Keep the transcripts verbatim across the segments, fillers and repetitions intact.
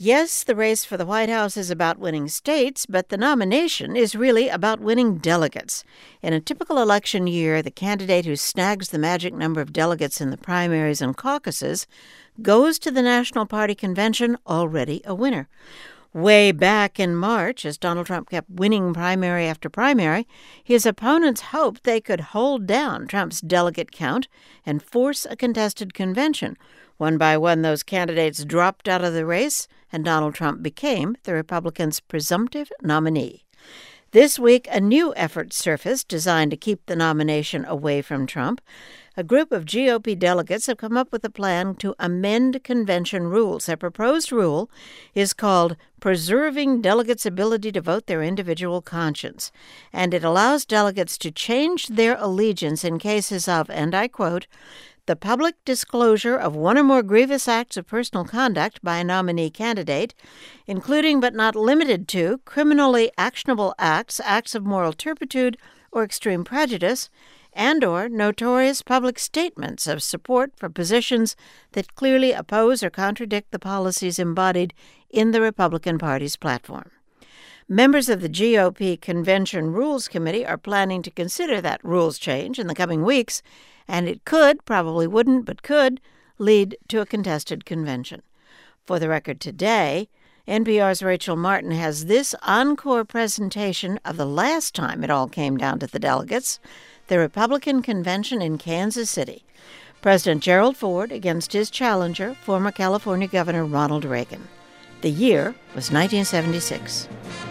Yes, the race for the White House is about winning states, but the nomination is really about winning delegates. In a typical election year, the candidate who snags the magic number of delegates in the primaries and caucuses goes to the National Party convention already a winner. Way back in March, as Donald Trump kept winning primary after primary, his opponents hoped they could hold down Trump's delegate count and force a contested convention. One by one, those candidates dropped out of the race, and Donald Trump became the Republicans' presumptive nominee. This week, a new effort surfaced designed to keep the nomination away from Trump. A group of G O P delegates have come up with a plan to amend convention rules. Their proposed rule is called Preserving Delegates' Ability to Vote Their Individual Conscience, and it allows delegates to change their allegiance in cases of, and I quote, the public disclosure of one or more grievous acts of personal conduct by a nominee candidate, including but not limited to criminally actionable acts, acts of moral turpitude or extreme prejudice, and or notorious public statements of support for positions that clearly oppose or contradict the policies embodied in the Republican Party's platform. Members of the G O P Convention Rules Committee are planning to consider that rules change in the coming weeks, and it could, probably wouldn't, but could, lead to a contested convention. For the record today, N P R's Rachel Martin has this encore presentation of the last time it all came down to the delegates, the Republican convention in Kansas City. President Gerald Ford against his challenger, former California Governor Ronald Reagan. The year was nineteen seventy-six.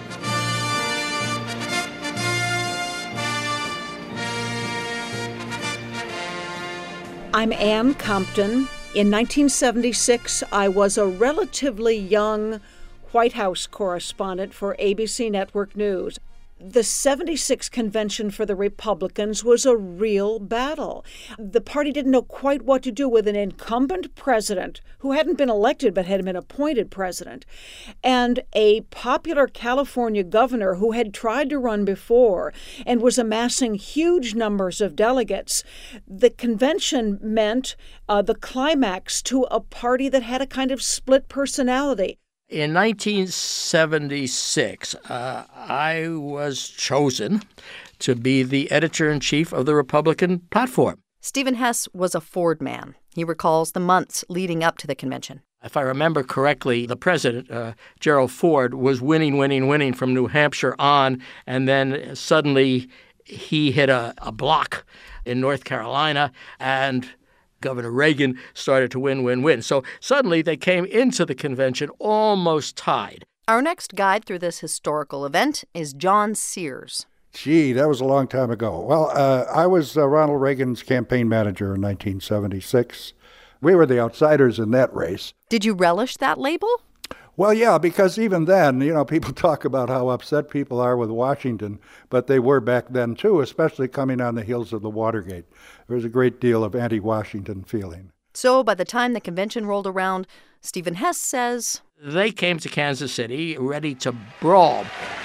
I'm Ann Compton. In nineteen seventy-six, I was a relatively young White House correspondent for A B C Network News. The seventy-six convention for the Republicans was a real battle. The party didn't know quite what to do with an incumbent president who hadn't been elected but had been appointed president, and a popular California governor who had tried to run before and was amassing huge numbers of delegates. The convention meant uh, the climax to a party that had a kind of split personality. In nineteen seventy-six, uh, I was chosen to be the editor-in-chief of the Republican platform. Stephen Hess was a Ford man. He recalls the months leading up to the convention. If I remember correctly, the president, uh, Gerald Ford, was winning, winning, winning from New Hampshire on, and then suddenly he hit a, a block in North Carolina, and Governor Reagan started to win, win, win. So suddenly they came into the convention almost tied. Our next guide through this historical event is John Sears. Gee, that was a long time ago. Well, uh, I was uh, Ronald Reagan's campaign manager in nineteen seventy-six. We were the outsiders in that race. Did you relish that label? Well, yeah, because even then, you know, people talk about how upset people are with Washington, but they were back then, too, especially coming on the heels of the Watergate. There was a great deal of anti-Washington feeling. So by the time the convention rolled around, Stephen Hess says, they came to Kansas City ready to brawl.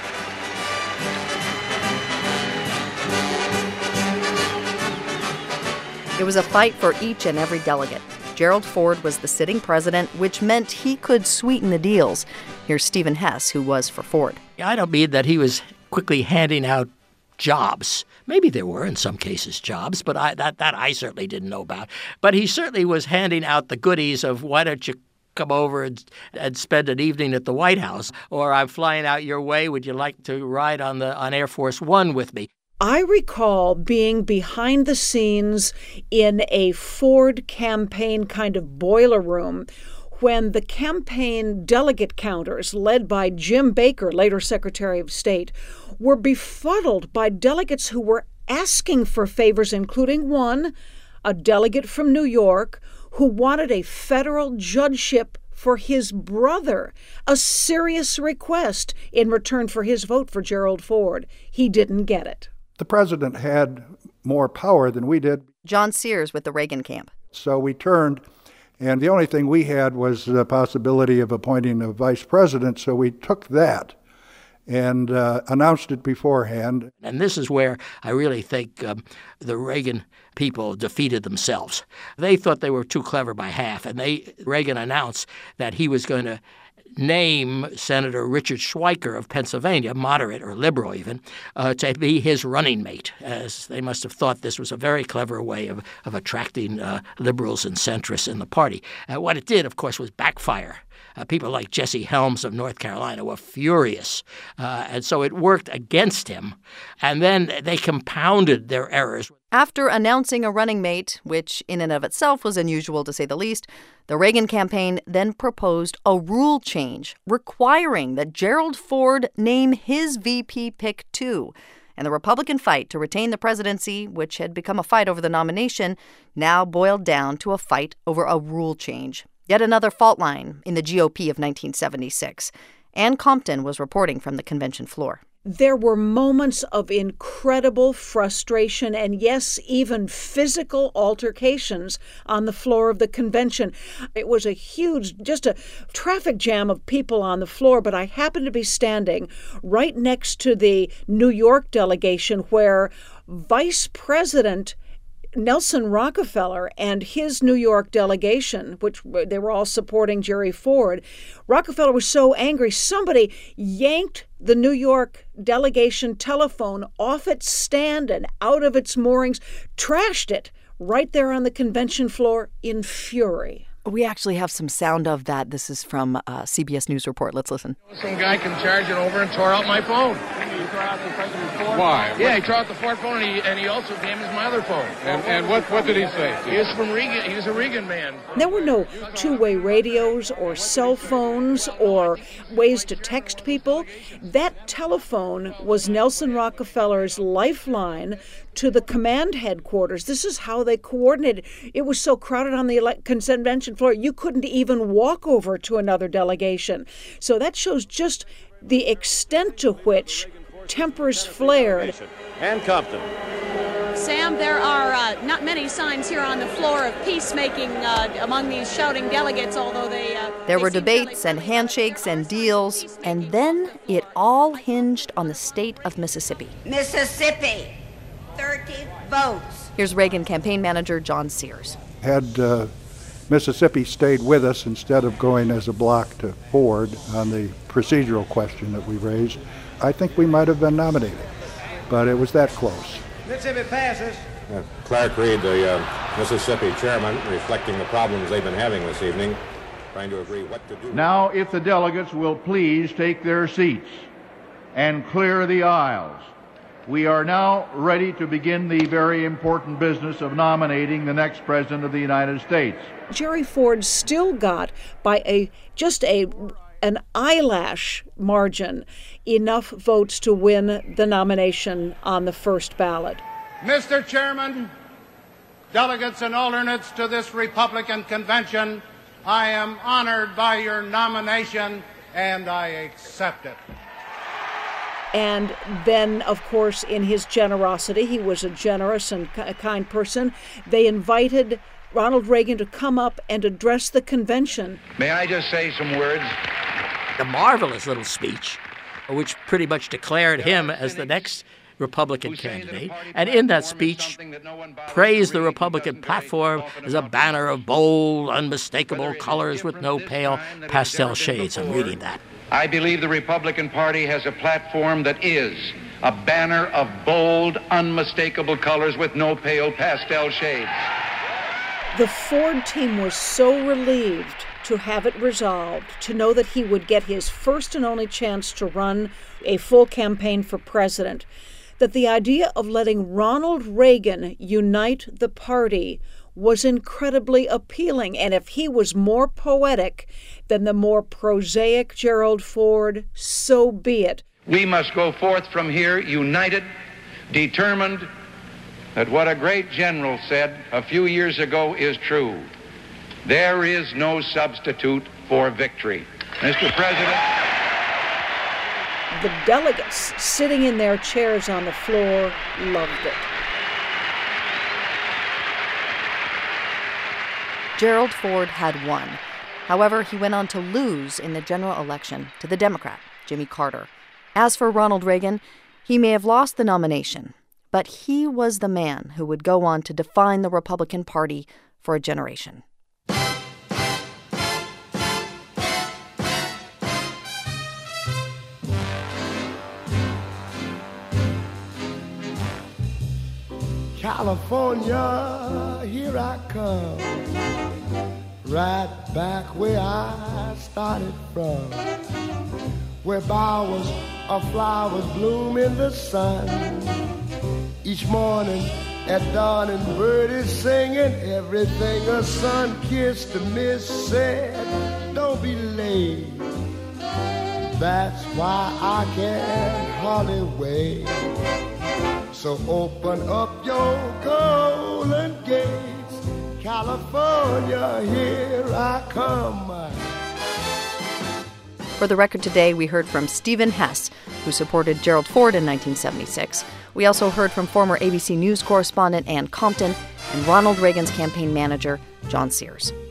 It was a fight for each and every delegate. Gerald Ford was the sitting president, which meant he could sweeten the deals. Here's Stephen Hess, who was for Ford. I don't mean that he was quickly handing out jobs. Maybe there were, in some cases, jobs, but I, that, that I certainly didn't know about. But he certainly was handing out the goodies of, why don't you come over and, and spend an evening at the White House? Or I'm flying out your way. Would you like to ride on the on Air Force One with me? I recall being behind the scenes in a Ford campaign kind of boiler room when the campaign delegate counters, led by Jim Baker, later Secretary of State, were befuddled by delegates who were asking for favors, including one, a delegate from New York, who wanted a federal judgeship for his brother, a serious request in return for his vote for Gerald Ford. He didn't get it. The president had more power than we did. John Sears with the Reagan camp. So we turned, and the only thing we had was the possibility of appointing a vice president, so we took that and uh, announced it beforehand. And this is where I really think um, the Reagan people defeated themselves. They thought they were too clever by half, and they Reagan announced that he was going to name Senator Richard Schweiker of Pennsylvania, moderate or liberal even, uh, to be his running mate, as they must have thought this was a very clever way of, of attracting uh, liberals and centrists in the party. Uh, what it did, of course, was backfire. Uh, people like Jesse Helms of North Carolina were furious, uh, and so it worked against him. And then they compounded their errors. After announcing a running mate, which in and of itself was unusual to say the least, the Reagan campaign then proposed a rule change requiring that Gerald Ford name his V P pick too. And the Republican fight to retain the presidency, which had become a fight over the nomination, now boiled down to a fight over a rule change. Yet another fault line in the G O P of nineteen seventy-six. Ann Compton was reporting from the convention floor. There were moments of incredible frustration and, yes, even physical altercations on the floor of the convention. It was a huge, just a traffic jam of people on the floor, but I happened to be standing right next to the New York delegation where Vice President Nelson Rockefeller and his New York delegation, which they were all supporting Jerry Ford, Rockefeller was so angry, somebody yanked the New York delegation telephone off its stand and out of its moorings, trashed it right there on the convention floor in fury. We actually have some sound of that. This is from a C B S News report. Let's listen. Some guy can charge it over and tore out my phone. You tore out the president's phone? Why? Yeah, he tore out the Ford phone, and he, and he also damaged my other phone. And, and what, what did he say? He was from Reagan. He was a Reagan man. There were no two-way radios or cell phones or ways to text people. That telephone was Nelson Rockefeller's lifeline to the command headquarters. This is how they coordinated. It was so crowded on the ele- convention floor, you couldn't even walk over to another delegation. So that shows just the extent to which tempers flared. Ann Compton. Sam, there are uh, not many signs here on the floor of peacemaking uh, among these shouting delegates, although they... Uh, there they were debates fairly- and handshakes and deals, and then it all hinged on the state of Mississippi. Mississippi, thirty votes. Here's Reagan campaign manager John Sears. Had uh, Mississippi stayed with us instead of going as a block to Ford on the procedural question that we raised, I think we might have been nominated. But it was that close. Mississippi passes. Uh, Clark Reed, the uh, Mississippi chairman, reflecting the problems they've been having this evening, trying to agree what to do. Now, if the delegates will please take their seats and clear the aisles, we are now ready to begin the very important business of nominating the next president of the United States. Jerry Ford still got, by a just a an eyelash margin, enough votes to win the nomination on the first ballot. Mister Chairman, delegates and alternates to this Republican convention, I am honored by your nomination, and I accept it. And then, of course, in his generosity, he was a generous and kind person, they invited Ronald Reagan to come up and address the convention. May I just say some words? A marvelous little speech, which pretty much declared him as the next Republican candidate, and in that speech praised the Republican platform as a banner of bold, unmistakable colors with no pale pastel shades. I'm reading that. I believe the Republican Party has a platform that is a banner of bold, unmistakable colors with no pale pastel shades. The Ford team was so relieved to have it resolved, to know that he would get his first and only chance to run a full campaign for president, that the idea of letting Ronald Reagan unite the party was incredibly appealing. And if he was more poetic than the more prosaic Gerald Ford, so be it. We must go forth from here united, determined that what a great general said a few years ago is true. There is no substitute for victory. Mister President. The delegates sitting in their chairs on the floor loved it. Gerald Ford had won. However, he went on to lose in the general election to the Democrat, Jimmy Carter. As for Ronald Reagan, he may have lost the nomination, but he was the man who would go on to define the Republican Party for a generation. California, here I come, right back where I started from, where bowers of flowers bloom in the sun. Each morning at dawn and birdies singing, everything a sun-kissed miss said, don't be late. That's why I can hardly wait. So open up your golden gates, California, here I come. For the record today, we heard from Stephen Hess, who supported Gerald Ford in nineteen seventy-six. We also heard from former A B C News correspondent Ann Compton and Ronald Reagan's campaign manager, John Sears.